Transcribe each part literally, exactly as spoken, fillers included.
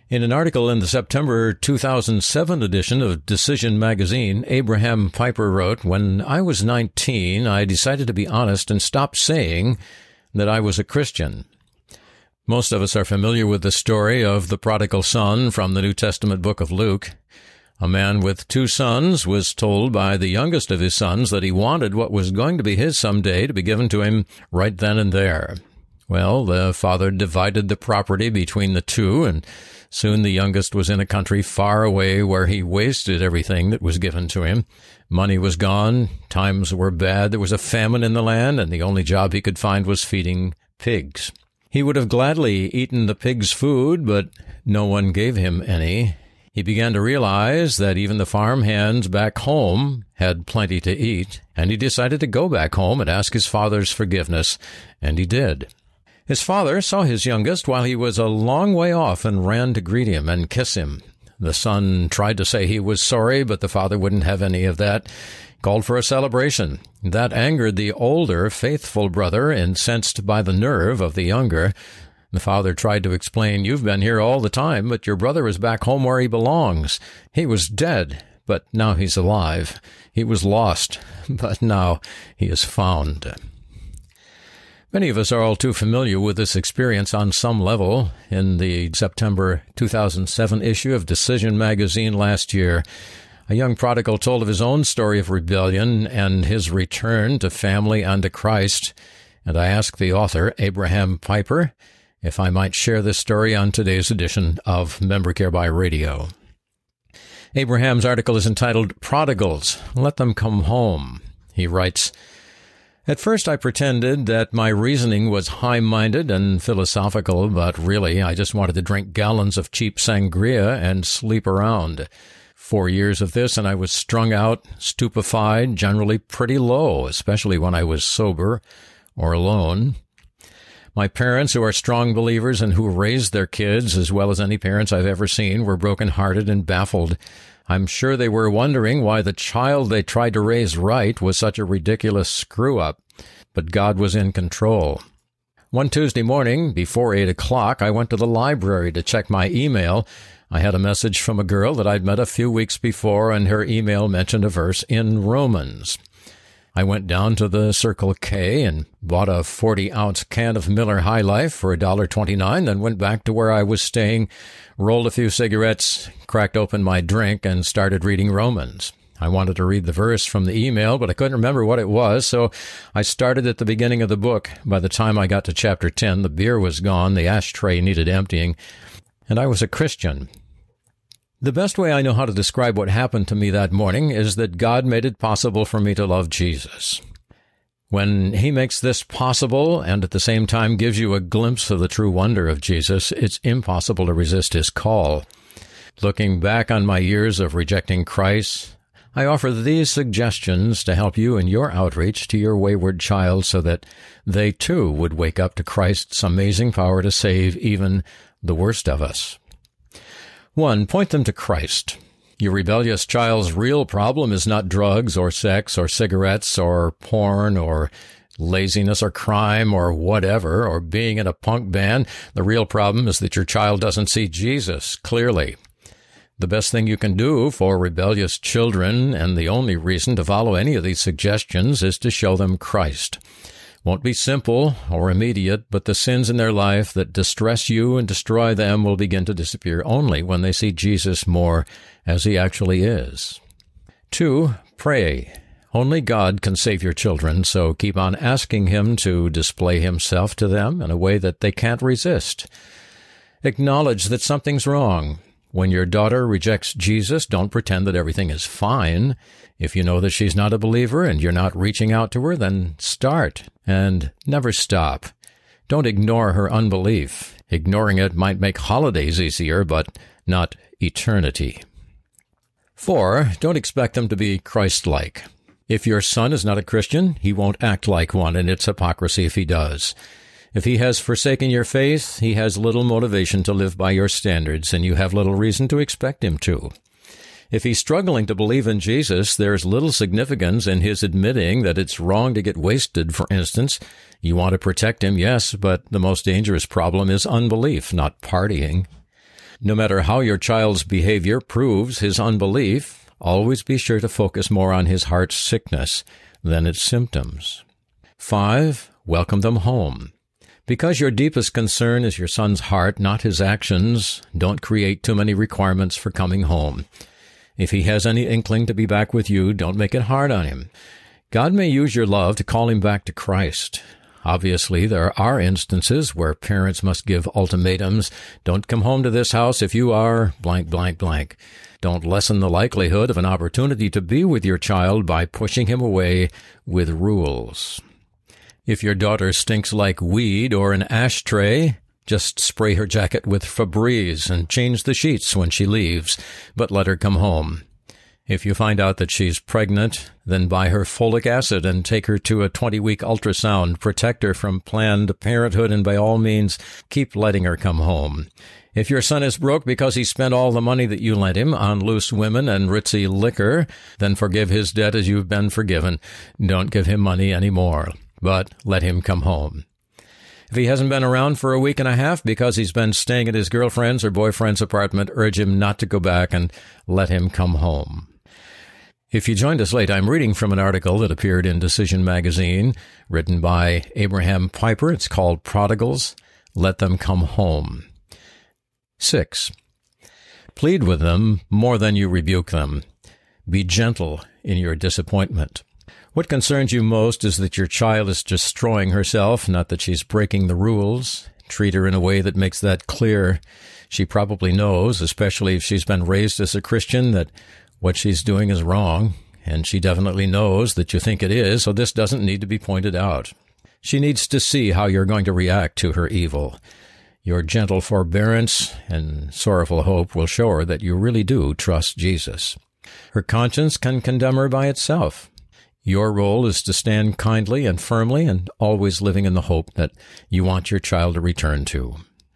In an article in the September two thousand seven edition of Decision magazine, Abraham Piper wrote, "When I was nineteen, I decided to be honest and stop saying that I was a Christian." Most of us are familiar with the story of the prodigal son from the New Testament book of Luke. A man with two sons was told by the youngest of his sons that he wanted what was going to be his someday to be given to him right then and there. Well, the father divided the property between the two, and soon the youngest was in a country far away where he wasted everything that was given to him. Money was gone, times were bad, there was a famine in the land, and the only job he could find was feeding pigs. He would have gladly eaten the pigs' food, but no one gave him any. He began to realize that even the farm hands back home had plenty to eat, and he decided to go back home and ask his father's forgiveness, and he did. His father saw his youngest while he was a long way off and ran to greet him and kiss him. The son tried to say he was sorry, but the father wouldn't have any of that. Called for a celebration. That angered the older, faithful brother, incensed by the nerve of the younger. The father tried to explain, "You've been here all the time, but your brother is back home where he belongs. He was dead, but now he's alive. He was lost, but now he is found." Many of us are all too familiar with this experience on some level. In the September two thousand seven issue of Decision magazine last year, a young prodigal told of his own story of rebellion and his return to family and to Christ. And I asked the author, Abraham Piper, if I might share this story on today's edition of Member Care by Radio. Abraham's article is entitled, "Prodigals, Let Them Come Home." He writes, "At first I pretended that my reasoning was high-minded and philosophical, but really I just wanted to drink gallons of cheap sangria and sleep around. Four years of this and I was strung out, stupefied, generally pretty low, especially when I was sober or alone. My parents, who are strong believers and who raised their kids as well as any parents I've ever seen, were broken-hearted and baffled. I'm sure they were wondering why the child they tried to raise right was such a ridiculous screw-up, but God was in control. One Tuesday morning, before eight o'clock, I went to the library to check my email. I had a message from a girl that I'd met a few weeks before, and her email mentioned a verse in Romans. I went down to the Circle K and bought a forty-ounce can of Miller High Life for one dollar and twenty-nine cents, then went back to where I was staying, rolled a few cigarettes, cracked open my drink, and started reading Romans. I wanted to read the verse from the email, but I couldn't remember what it was, so I started at the beginning of the book. By the time I got to chapter ten, the beer was gone, the ashtray needed emptying, and I was a Christian. The best way I know how to describe what happened to me that morning is that God made it possible for me to love Jesus. When He makes this possible and at the same time gives you a glimpse of the true wonder of Jesus, it's impossible to resist His call. Looking back on my years of rejecting Christ, I offer these suggestions to help you in your outreach to your wayward child so that they too would wake up to Christ's amazing power to save even the worst of us. One, point them to Christ. Your rebellious child's real problem is not drugs or sex or cigarettes or porn or laziness or crime or whatever, or being in a punk band. The real problem is that your child doesn't see Jesus clearly. The best thing you can do for rebellious children, and the only reason to follow any of these suggestions, is to show them Christ. Won't be simple or immediate, but the sins in their life that distress you and destroy them will begin to disappear only when they see Jesus more as He actually is. Two, pray. Only God can save your children, so keep on asking Him to display Himself to them in a way that they can't resist. Acknowledge that something's wrong. When your daughter rejects Jesus, don't pretend that everything is fine. If you know that she's not a believer and you're not reaching out to her, then start and never stop. Don't ignore her unbelief. Ignoring it might make holidays easier, but not eternity. Four, don't expect them to be Christ-like. If your son is not a Christian, he won't act like one, and it's hypocrisy if he does. If he has forsaken your faith, he has little motivation to live by your standards, and you have little reason to expect him to. If he's struggling to believe in Jesus, there's little significance in his admitting that it's wrong to get wasted, for instance. You want to protect him, yes, but the most dangerous problem is unbelief, not partying. No matter how your child's behavior proves his unbelief, always be sure to focus more on his heart's sickness than its symptoms. Five, welcome them home. Because your deepest concern is your son's heart, not his actions, don't create too many requirements for coming home. If he has any inkling to be back with you, don't make it hard on him. God may use your love to call him back to Christ. Obviously, there are instances where parents must give ultimatums. Don't come home to this house if you are blank, blank, blank. Don't lessen the likelihood of an opportunity to be with your child by pushing him away with rules. If your daughter stinks like weed or an ashtray, just spray her jacket with Febreze and change the sheets when she leaves, but let her come home. If you find out that she's pregnant, then buy her folic acid and take her to a twenty-week ultrasound, protect her from planned parenthood, and by all means, keep letting her come home. If your son is broke because he spent all the money that you lent him on loose women and ritzy liquor, then forgive his debt as you've been forgiven. Don't give him money anymore, but let him come home. If he hasn't been around for a week and a half because he's been staying at his girlfriend's or boyfriend's apartment, urge him not to go back and let him come home. If you joined us late, I'm reading from an article that appeared in Decision Magazine, written by Abraham Piper. It's called Prodigals, Let Them Come Home. Six, plead with them more than you rebuke them. Be gentle in your disappointment. What concerns you most is that your child is destroying herself, not that she's breaking the rules. Treat her in a way that makes that clear. She probably knows, especially if she's been raised as a Christian, that what she's doing is wrong, and she definitely knows that you think it is, so this doesn't need to be pointed out. She needs to see how you're going to react to her evil. Your gentle forbearance and sorrowful hope will show her that you really do trust Jesus. Her conscience can condemn her by itself. Your role is to stand kindly and firmly and always living in the hope that you want your child to return to.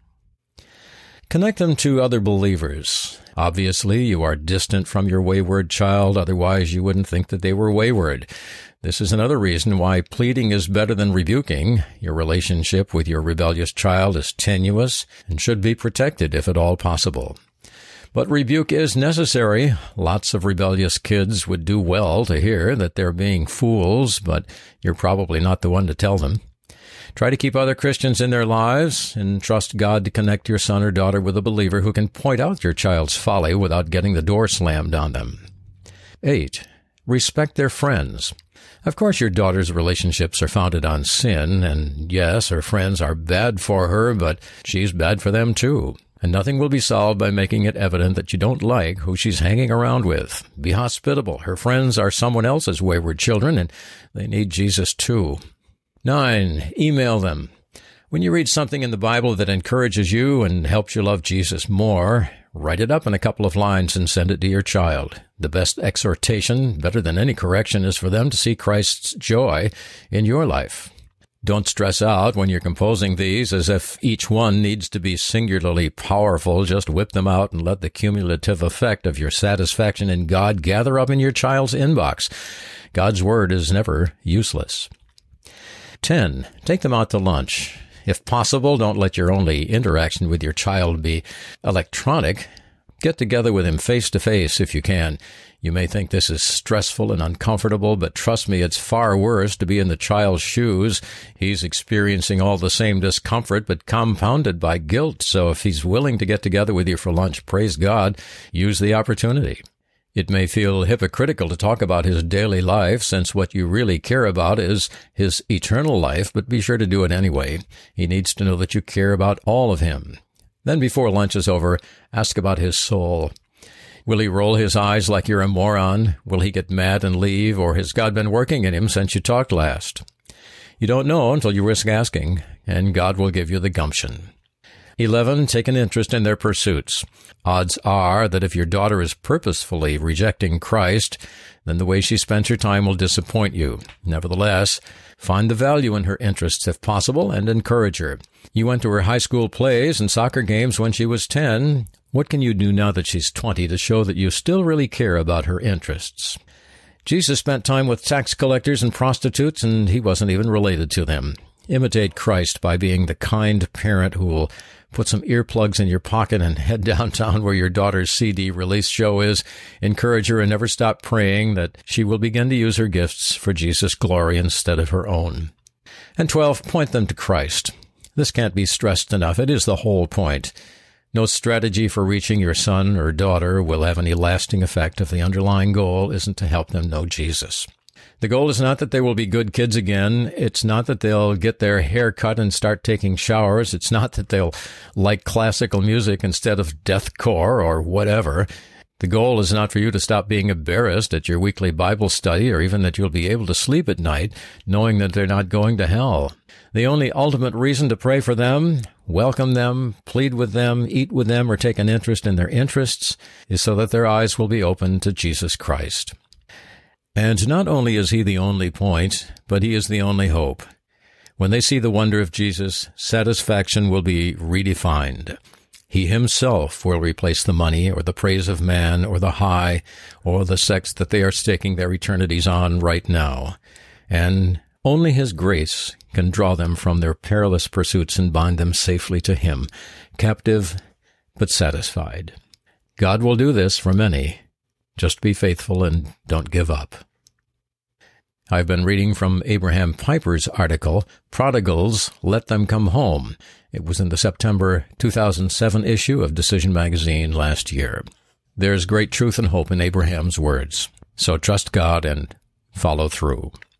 Connect them to other believers. Obviously, you are distant from your wayward child, otherwise you wouldn't think that they were wayward. This is another reason why pleading is better than rebuking. Your relationship with your rebellious child is tenuous and should be protected if at all possible. But rebuke is necessary. Lots of rebellious kids would do well to hear that they're being fools, but you're probably not the one to tell them. Try to keep other Christians in their lives and trust God to connect your son or daughter with a believer who can point out your child's folly without getting the door slammed on them. Eight, respect their friends. Of course, your daughter's relationships are founded on sin, and yes, her friends are bad for her, but she's bad for them too. And nothing will be solved by making it evident that you don't like who she's hanging around with. Be hospitable. Her friends are someone else's wayward children, and they need Jesus too. Nine, email them. When you read something in the Bible that encourages you and helps you love Jesus more, write it up in a couple of lines and send it to your child. The best exhortation, better than any correction, is for them to see Christ's joy in your life. Don't stress out when you're composing these as if each one needs to be singularly powerful. Just whip them out and let the cumulative effect of your satisfaction in God gather up in your child's inbox. God's word is never useless. Ten, take them out to lunch. If possible, don't let your only interaction with your child be electronic. Get together with him face to face if you can. You may think this is stressful and uncomfortable, but trust me, it's far worse to be in the child's shoes. He's experiencing all the same discomfort, but compounded by guilt. So if he's willing to get together with you for lunch, praise God, use the opportunity. It may feel hypocritical to talk about his daily life, since what you really care about is his eternal life, but be sure to do it anyway. He needs to know that you care about all of him. Then before lunch is over, ask about his soul. Will he roll his eyes like you're a moron? Will he get mad and leave, or has God been working in him since you talked last? You don't know until you risk asking, and God will give you the gumption. Eleven, take an interest in their pursuits. Odds are that if your daughter is purposefully rejecting Christ, then the way she spends her time will disappoint you. Nevertheless, find the value in her interests if possible and encourage her. You went to her high school plays and soccer games when she was ten. What can you do now that she's twenty to show that you still really care about her interests? Jesus spent time with tax collectors and prostitutes, and he wasn't even related to them. Imitate Christ by being the kind parent who will put some earplugs in your pocket and head downtown where your daughter's C D release show is. Encourage her and never stop praying that she will begin to use her gifts for Jesus' glory instead of her own. And twelve, point them to Christ. This can't be stressed enough. It is the whole point. No strategy for reaching your son or daughter will have any lasting effect if the underlying goal isn't to help them know Jesus. The goal is not that they will be good kids again. It's not that they'll get their hair cut and start taking showers. It's not that they'll like classical music instead of deathcore or whatever. The goal is not for you to stop being embarrassed at your weekly Bible study, or even that you'll be able to sleep at night knowing that they're not going to hell. The only ultimate reason to pray for them, welcome them, plead with them, eat with them, or take an interest in their interests is so that their eyes will be open to Jesus Christ. And not only is he the only point, but he is the only hope. When they see the wonder of Jesus, satisfaction will be redefined. He himself will replace the money or the praise of man or the high or the sex that they are staking their eternities on right now. And only his grace can draw them from their perilous pursuits and bind them safely to him, captive but satisfied. God will do this for many. Just be faithful and don't give up. I've been reading from Abraham Piper's article, Prodigals, Let Them Come Home. It was in the September two thousand seven issue of Decision Magazine last year. There's great truth and hope in Abraham's words, so trust God and follow through.